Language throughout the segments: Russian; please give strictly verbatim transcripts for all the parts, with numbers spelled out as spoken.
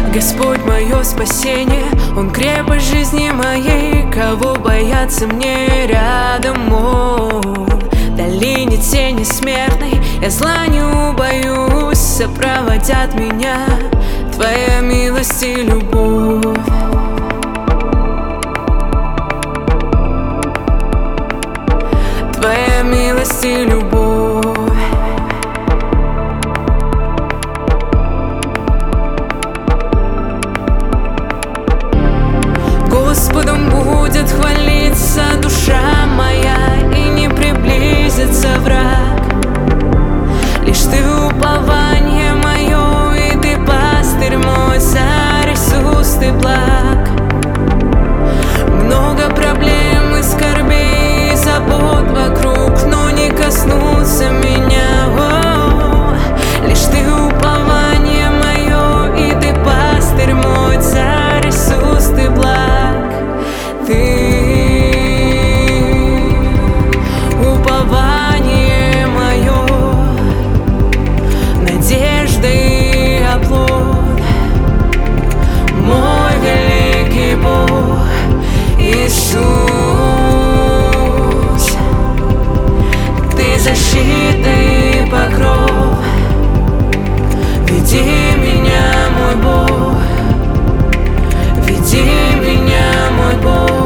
Господь мое спасение, Он крепость жизни моей. Кого бояться мне рядом Он? В долине тени смертной я зла не убоюсь. Сопроводят меня Твоя милость и любовь. Твоя милость и любовь. Господом будет хвалиться душа моя, и не приблизится враг. Лишь Ты упование мое, и Ты пастырь мой, Царь Иисус, Ты благ. Много проблем и скорбей, и забот вокруг, но не коснутся меня. О, лишь Ты упование мое, и Ты пастырь мой, Царь Иисус, Ты благ. Ты упование мое, надежда и оплот, мой великий Бог Иисус. Ты защита и покров, веди меня, мой Бог, веди меня, мой Бог.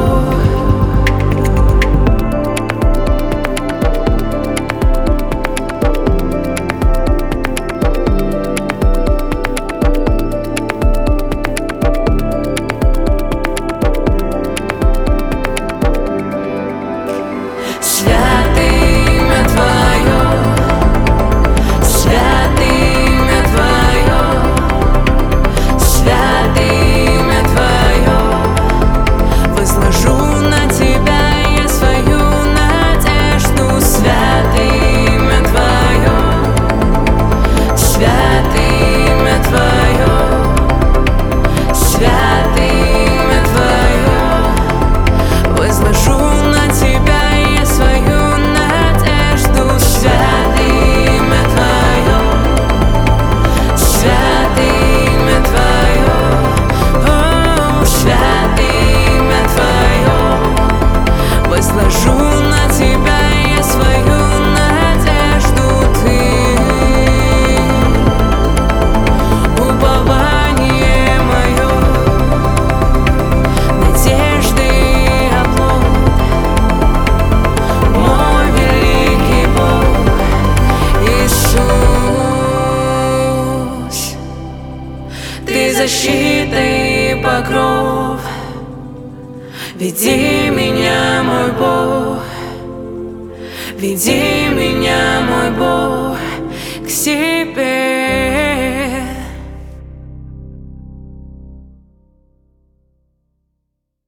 Защита и покров, веди меня, мой Бог, веди меня, мой Бог, к себе.